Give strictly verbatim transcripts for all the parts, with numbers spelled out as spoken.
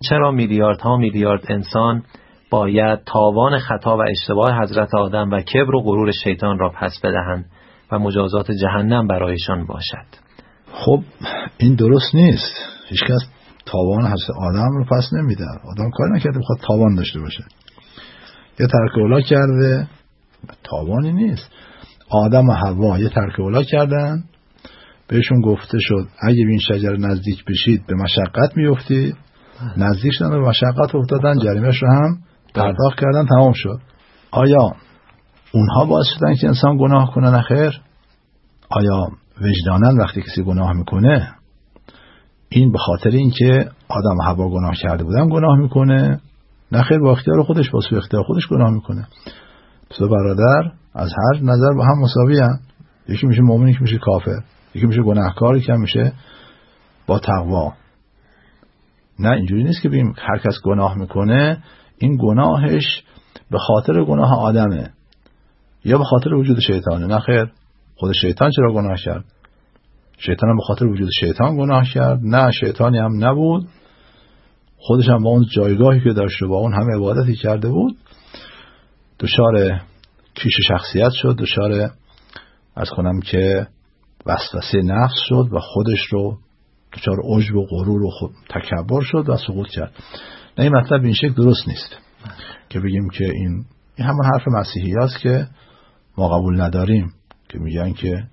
چرا میلیاردها میلیارد انسان باید تاوان خطا و اشتباه حضرت آدم و کبر و غرور شیطان را پس بدهند و مجازات جهنم برایشان باشد؟ خب این درست نیست. هیچکس تاوان حضرت آدم رو پس نمیده. آدم کاری نکرده بخواد تاوان داشته باشه. یه ترک اولا کرده، تاوانی نیست. آدم و حوا یه ترک اولا کردن، بهشون گفته شد اگه به این شجره نزدیک بشید به مشقت میافتید. نزدیک شدن به مشقت افتادن، جریمه‌اش رو هم پرداخت کردن، تمام شد. آیا اونها باعث شدن که انسان گناه کنه؟ نخیر. آیا وجدانن وقتی کسی گناه میکنه این به خاطر اینکه آدم و حوا گناه کرده بودن گناه میکنه؟ نخیر، با اختیار خودش، با سوء اختیار خودش گناه میکنه. پس برادر از هر نظر با هم مساوی هستند. یکی میشه مؤمن، یکی میشه کافر، یکی میشه گناهکار، یکی میشه با تقوا. نه اینجوری نیست که بگیم هر کس گناه میکنه این گناهش به خاطر گناه آدمه یا به خاطر وجود شیطانه. نه خیر، خود شیطان چرا گناه کرد؟ شیطان هم به خاطر وجود شیطان گناه کرد؟ نه، شیطانی هم نبود، خودش هم با اون جایگاهی که داشته با اون همه عبادتی کرده بود دچار کیش شخصیت شد، دچار از کنم که وسوسه نفس شد و خودش رو دچار عجب و غرور و خود تکبر شد و سقوط کرد. نه این مطلب این شکل درست نیست که بگیم که این این همون حرف مسیحی هست که ما قبول نداریم، که میگن که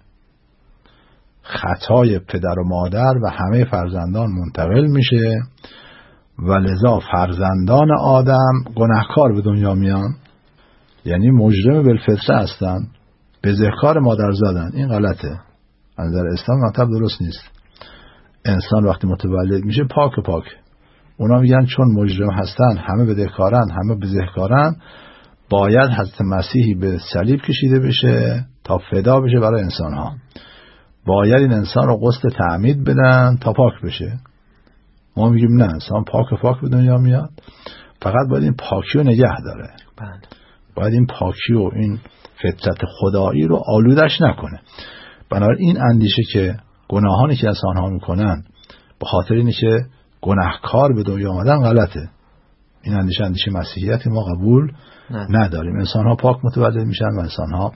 خطای پدر و مادر و همه فرزندان منتقل میشه و لذا فرزندان آدم گناهکار به دنیا میان، یعنی مجرم بالفطره هستن، بزهکار مادرزادن. این غلطه. از نظر اسلام مطلب درست نیست. انسان وقتی متولد میشه پاک و پاک. اونا میگن چون مجرم هستن، همه بدهکارن، همه بزهکارن، باید حضرت مسیحی به صلیب کشیده بشه تا فدا بشه برای انسان ها. باید این انسان رو غسل تعمید بدن تا پاک بشه. ما میگیم نه، انسان پاک و پاک به دنیا میاد، فقط باید این پاکی رو نگه داره. بله. باید این پاکی و این فطرت خدایی رو آلودش نکنه. بنابراین این اندیشه که گناهانی که انسان ها میکنن به خاطر اینه که گناهکار به دنیا آمدن غلطه. این اندیشه اندیشه مسیحیت ما قبول نه. نداریم. انسان ها پاک متولد میشن و انسان ها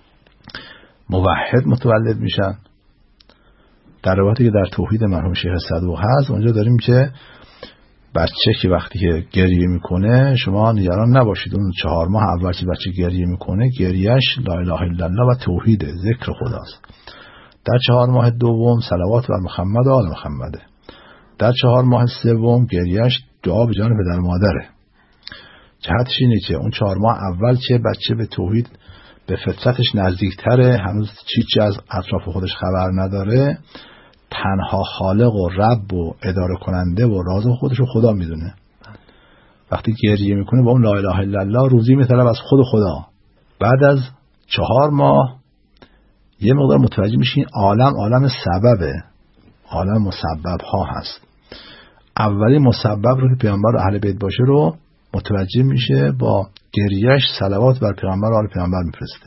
موحد متولد میشن. در روایتی که در توحید مرحوم شیخ صدوق هست اونجا داریم که بچه که وقتی که گریه میکنه شما نگران نباشید، اون چهار ماه اول که بچه گریه میکنه گریهش لا اله الا الله و توحیده، ذکر خداست. در چهار ماه دوم صلوات بر محمد و آل محمده. در چهار ماه سوم گریهش دعا به جان پدر و مادره. جهتش اینه که اون چهار ماه اول که بچه به توحید به فطرتش نزدیکتره، هنوز چیزی از اطراف خودش خبر نداره، تنها خالق و رب و اداره کننده و رازق خودش رو خدا میدونه. وقتی گریه میکنه با اون لا اله الا الله روزی میطلب از خود خدا. بعد از چهار ماه یه مقدار متوجه میشین عالم عالم سببه، عالم مسبب ها هست. اولی مسبب رو که پیامبر و اهل بیت باشه رو متوجه میشه، با گریهش صلوات بر پیامبر و آل پیامبر میفرسته.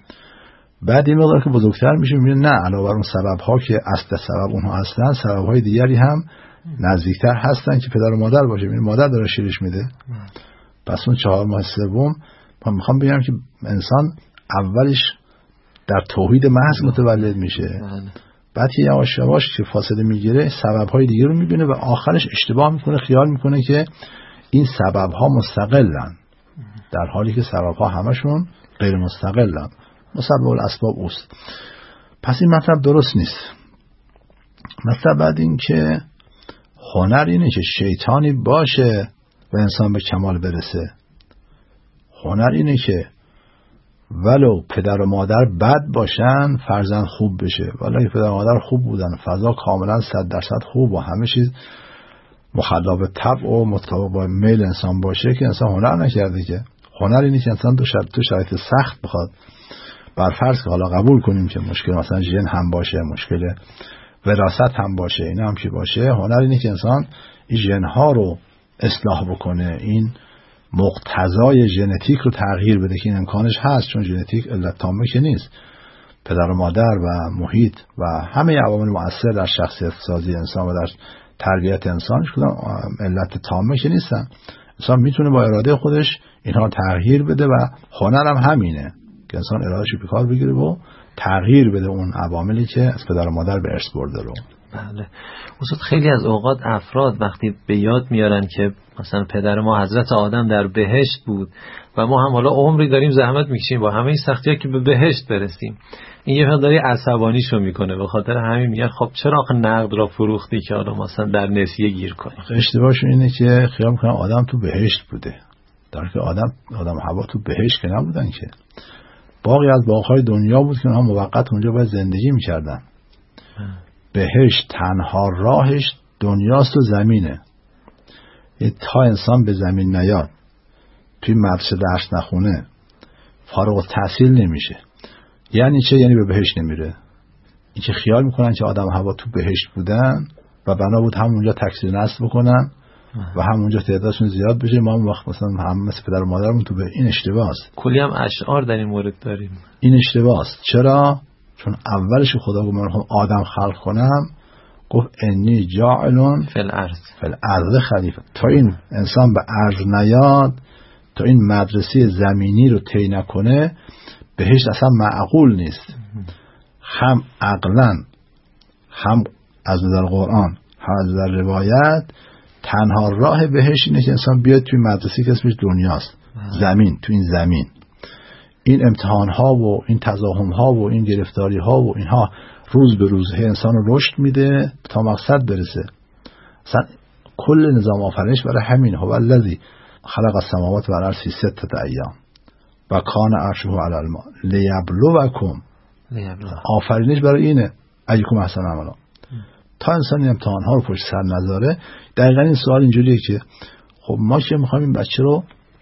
بعد این مقدار که بزرگتر میشه میبینه نه، علاوه بر اون سبب ها که اصل سبب اونها هستن، سبب های دیگری هم نزدیکتر هستن که پدر و مادر باشه. میبینه مادر داره شیرش میده. پس اون چهار ماه سوم من میخوام بگم که انسان اولش در توحید محض متولد میشه، بعد که یواش یواش که فاصله میگیره سبب های دیگه رو میبینه و آخرش اشتباه میکنه، خیال میکنه که این سبب ها مستقلن، در حالی که سبب ها همشون غیر مستقلن. مسبب الاسباب اوست. پس این مطلب درست نیست. مطلب بعد این که هنر اینه که شیطانی باشه و انسان به کمال برسه. هنر اینه که ولو پدر و مادر بد باشن فرزند خوب بشه. ولی پدر و مادر خوب بودن، فضا کاملا صد درصد خوب و همه چیز مخالف طبع و مطابق با میل انسان باشه که انسان هنر نکرده. که هنر اینه که انسان تو شرایط تو شرایط سخت بخواد، بر فرض که حالا قبول کنیم که مشکل مثلا ژن هم باشه، مشکل وراثت هم باشه، این هم که باشه، هنر اینه که انسان این ژن ها رو اصلاح بکنه، این مقتضای ژنتیک رو تغییر بده که این امکانش هست، چون ژنتیک علت تامه که نیست. پدر و مادر و محیط و همه عوامل مؤثر در شخصیت سازی انسان و در تربیت انسانش کدام علت تامه که نیستن. انسان میتونه با اراده خودش اینها تغییر بده و هنرم هم همینه که انسان ارادهش رو به کار بگیره و تغییر بده اون عواملی که از پدر و مادر به ارث برده رو. بله استاد، خیلی از اوقات افراد وقتی به یاد میارن که مثلا پدر ما حضرت آدم در بهشت بود و ما هم حالا عمری داریم زحمت میکشیم با همه این سختی‌ها که به بهشت برسیم، این یه مقداری عصبانیشو میکنه. به خاطر همین میگن خب چرا آخه نقد را فروختی که حالا مثلا در نسیه گیر کنی. اشتباهشون اینه که خیال میکنن آدم تو بهشت بوده، در حالی که آدم آدم حوا تو بهشت که نبودن، که باقی از باغ‌های دنیا بود که اونها موقت اونجا باید زندگی میکردن. بهشت تنها راهش دنیاست و زمینه. تا انسان به زمین نیاد، توی مدرسه درس نخونه، فارغ التحصیل نمیشه. یعنی چه؟ یعنی به بهشت نمیره. این که خیال میکنن که آدم هوا تو بهشت بودن و بنا بود همونجا تکثیر نسل بکنن و همونجا تعدادشون زیاد بشه، ما هم وقت مثلا هم مثل پدر و مادرمون تو به این اشتباه است. کلی هم اشعار در این مورد داریم. این اشتباه است. چرا؟ چون اولش خدا گفت من آدم خلق کنم، گفت انی جاعلون فی الارض فی الارض خلیفه. تا این انسان به ارض نیاد، تا این مدرسه زمینی رو طی نکنه، بهشت اصلا معقول نیست. هم عقلا، هم از نظر قرآن، هم از نظر روایت، تنها راه بهشت اینه که انسان بیاد توی مدرسه که اسمش دنیاست، زمین. تو این زمین این امتحان ها و این تزاحم ها و این گرفتاری ها و اینها روز به روز انسان رو رشد میده تا مقصد برسه. اصلا کل نظام آفرینش برای همین. هو الذی خلق السماوات والارض فی ستة ایام و کان عرشه علی الماء لیبلوکم. آفرینش برای اینه ایکم احسن عملا. تا انسان این امتحان ها رو پشت سر نذاره. دقیقا این سوال اینجوریه که خب ما که میخوایم این بچه رو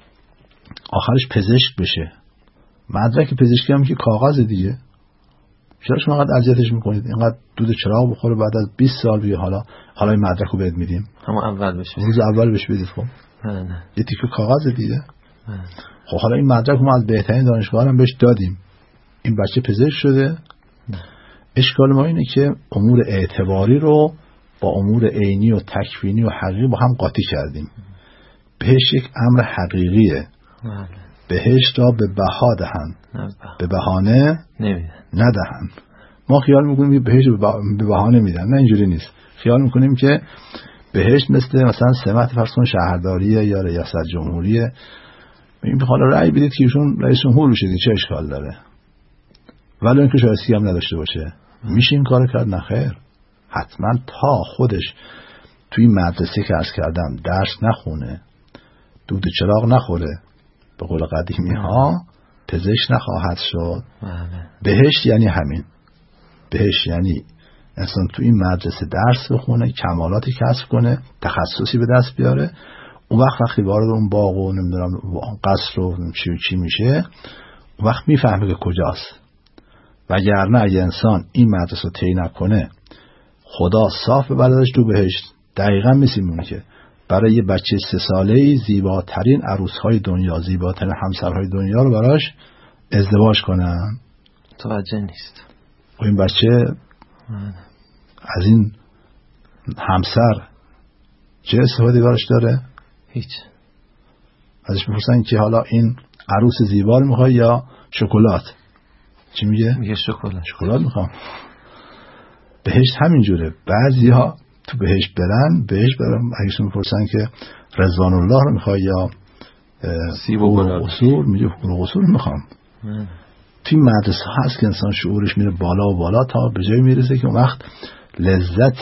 آخرش پزشک بشه، مدرک پزشکی هم که کاغذ دیگه، چرا شما اینقدر اذیتش میکنید؟ اینقدر دود چراغ بخوره بعد از بیست سال بگه حالا حالا این مدرک رو بهت میدیم، همون اول بشه، روز اول بهش بدید. خب نه نه یه تیکه کاغذ دیگه. خب حالا این مدرک ما از بهترین دانشگاه هم بهش دادیم، این بچه پزشک شده. نه. اشکال ما اینه که امور اعتباری رو با امور عینی و تکوینی و حقیقی با هم قاطی کردیم. بهش یک امر حقیقیه. نه. بهشت را به بها دهن، به بهانه ندهن. ما خیال میکنیم که بهشت به بهانه میدن، نه اینجوری نیست. خیال میکنیم که بهشت مثل مثلا سمت فرض کن شهرداریه یا ریاست جمهوریه، این حالا رأی بدید که ایشون رئیس جمهور بشه، چه اشکال داره؟ ولی اینکه شایستگی هم نداشته باشه میشه این کارو کرد؟ نه خیر. حتما تا خودش توی مدرسه که عرض کردم درس نخونه، دود چراغ نخوره، به قول قدیمی ها پزشک نخواهد شد. بهشت یعنی همین. بهشت یعنی انسان تو این مدرسه درس بخونه، کمالاتی کسب کنه، تخصصی به دست بیاره. اون وقت وقتی وارد اون باغ و نمیدونم اون قصر و چی و چی میشه، اون وقت میفهمه که کجاست. وگرنه اگه انسان این مدرسه رو طی نکنه، خدا صاف ببردش تو بهشت. دقیقاً مثل اون که برای یه بچه سه ساله‌ای زیباترین عروس‌های دنیا، زیباترین همسرهای دنیا رو براش ازدواج کنن. توجه نیست. و این بچه از این همسر چه استفاده براش داره؟ هیچ. ازش میپرسن که حالا این عروس زیبا رو میخوای یا شکلات؟ چی میگه؟ میگه شکلات. شکلات میخوام. بهشت همین جوره. بعضی‌ها تو بهشت برن، بهشت برن اگه میپرسن که رضوان الله رو میخوای یا سیب و گلاب، قصور، میگه قصور میخوام. توی مدرسه هست که انسان شعورش میره بالا و بالا تا به جای میرسه که اون وقت لذت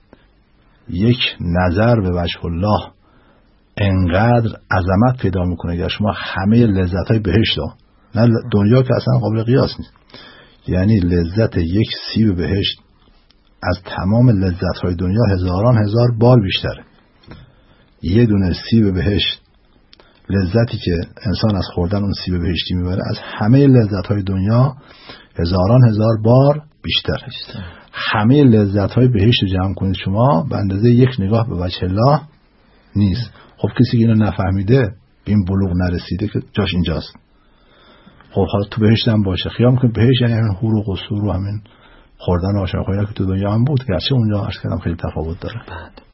یک نظر به وجه الله انقدر عظمت پیدا میکنه که شما همه لذت‌های بهشت ها، نه دنیا که اصلا قابل قیاس نیست، یعنی لذت یک سیب بهشت از تمام لذت‌های دنیا هزاران هزار بار بیشتره. یه دونه سیب بهشت، لذتی که انسان از خوردن اون سیب بهشتی میبره از همه لذت‌های دنیا هزاران هزار بار بیشتره. بیشتر. همه لذت‌های بهشت رو جمع کنید شما به اندازه یک نگاه به وجه الله نیست. خب کسی که اینو نفهمیده، این بلوغ نرسیده که جاش اینجاست. خب حالا تو بهشت هم باشه، خیال می‌کنه بهشت یعنی همین حور و قصور و همین خوردن و آشنا خوردن که تو دنیا هم بود، گرچه اونجا عرض کردم خیلی تفاوت داره.